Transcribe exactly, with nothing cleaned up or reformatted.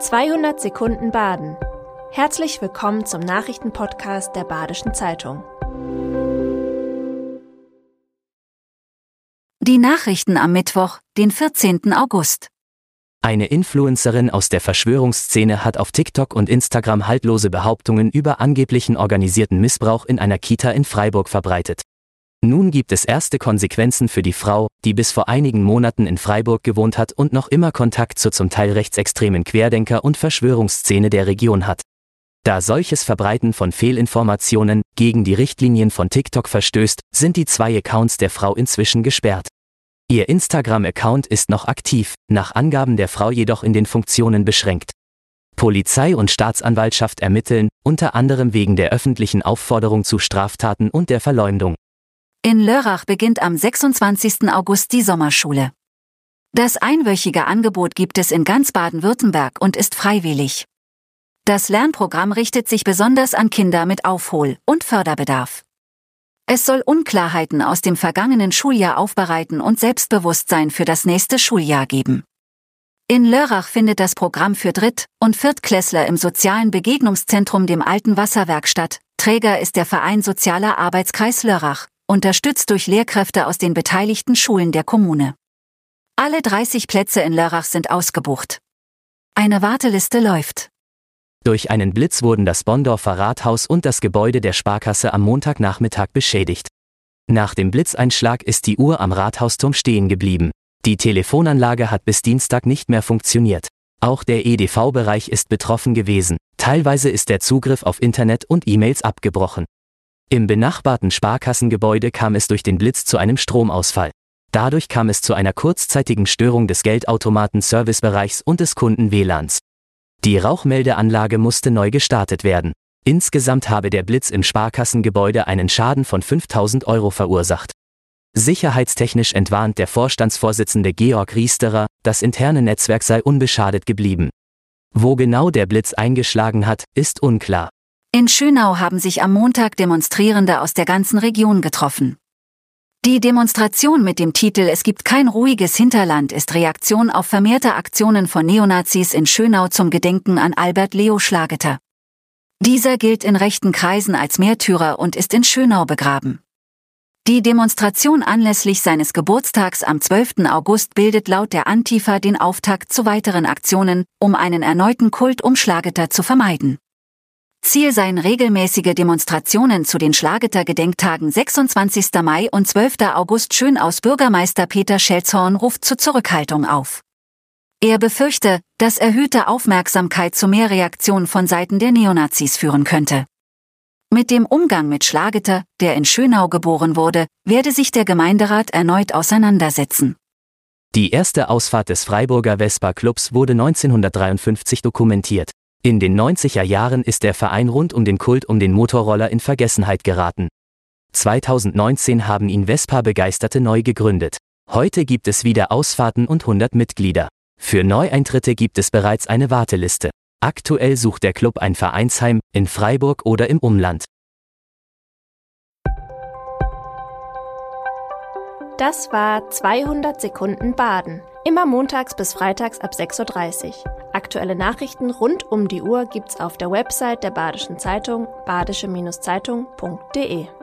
zweihundert Sekunden Baden. Herzlich willkommen zum Nachrichtenpodcast der Badischen Zeitung. Die Nachrichten am Mittwoch, den vierzehnten August. Eine Influencerin aus der Verschwörungsszene hat auf TikTok und Instagram haltlose Behauptungen über angeblichen organisierten Missbrauch in einer Kita in Freiburg verbreitet. Nun gibt es erste Konsequenzen für die Frau, die bis vor einigen Monaten in Freiburg gewohnt hat und noch immer Kontakt zur zum Teil rechtsextremen Querdenker- und Verschwörungsszene der Region hat. Da solches Verbreiten von Fehlinformationen gegen die Richtlinien von TikTok verstößt, sind die zwei Accounts der Frau inzwischen gesperrt. Ihr Instagram-Account ist noch aktiv, nach Angaben der Frau jedoch in den Funktionen beschränkt. Polizei und Staatsanwaltschaft ermitteln, unter anderem wegen der öffentlichen Aufforderung zu Straftaten und der Verleumdung. In Lörrach beginnt am sechsundzwanzigsten August die Sommerschule. Das einwöchige Angebot gibt es in ganz Baden-Württemberg und ist freiwillig. Das Lernprogramm richtet sich besonders an Kinder mit Aufhol- und Förderbedarf. Es soll Unklarheiten aus dem vergangenen Schuljahr aufbereiten und Selbstbewusstsein für das nächste Schuljahr geben. In Lörrach findet das Programm für Dritt- und Viertklässler im sozialen Begegnungszentrum dem Alten Wasserwerk statt. Träger ist der Verein Sozialer Arbeitskreis Lörrach, unterstützt durch Lehrkräfte aus den beteiligten Schulen der Kommune. Alle dreißig Plätze in Lörrach sind ausgebucht. Eine Warteliste läuft. Durch einen Blitz wurden das Bonndorfer Rathaus und das Gebäude der Sparkasse am Montagnachmittag beschädigt. Nach dem Blitzeinschlag ist die Uhr am Rathausturm stehen geblieben. Die Telefonanlage hat bis Dienstag nicht mehr funktioniert. Auch der E D V-Bereich ist betroffen gewesen. Teilweise ist der Zugriff auf Internet und E-Mails abgebrochen. Im benachbarten Sparkassengebäude kam es durch den Blitz zu einem Stromausfall. Dadurch kam es zu einer kurzzeitigen Störung des Geldautomaten-Servicebereichs und des Kunden-W L A Ns. Die Rauchmeldeanlage musste neu gestartet werden. Insgesamt habe der Blitz im Sparkassengebäude einen Schaden von fünftausend Euro verursacht. Sicherheitstechnisch entwarnt der Vorstandsvorsitzende Georg Riesterer, das interne Netzwerk sei unbeschadet geblieben. Wo genau der Blitz eingeschlagen hat, ist unklar. In Schönau haben sich am Montag Demonstrierende aus der ganzen Region getroffen. Die Demonstration mit dem Titel „Es gibt kein ruhiges Hinterland" ist Reaktion auf vermehrte Aktionen von Neonazis in Schönau zum Gedenken an Albert Leo Schlageter. Dieser gilt in rechten Kreisen als Märtyrer und ist in Schönau begraben. Die Demonstration anlässlich seines Geburtstags am zwölften August bildet laut der Antifa den Auftakt zu weiteren Aktionen, um einen erneuten Kult um Schlageter zu vermeiden. Ziel seien regelmäßige Demonstrationen zu den Schlageter-Gedenktagen sechsundzwanzigsten Mai und zwölften August. Schönaus Bürgermeister Peter Schelzhorn ruft zur Zurückhaltung auf. Er befürchte, dass erhöhte Aufmerksamkeit zu mehr Reaktionen von Seiten der Neonazis führen könnte. Mit dem Umgang mit Schlageter, der in Schönau geboren wurde, werde sich der Gemeinderat erneut auseinandersetzen. Die erste Ausfahrt des Freiburger Vespa-Clubs wurde neunzehnhundertdreiundfünfzig dokumentiert. In den neunziger Jahren ist der Verein rund um den Kult um den Motorroller in Vergessenheit geraten. zweitausendneunzehn haben ihn Vespa-Begeisterte neu gegründet. Heute gibt es wieder Ausfahrten und hundert Mitglieder. Für Neueintritte gibt es bereits eine Warteliste. Aktuell sucht der Club ein Vereinsheim, in Freiburg oder im Umland. Das war zweihundert Sekunden Baden. Immer montags bis freitags ab sechs Uhr dreißig. Aktuelle Nachrichten rund um die Uhr gibt's auf der Website der Badischen Zeitung badische Zeitung punkt de.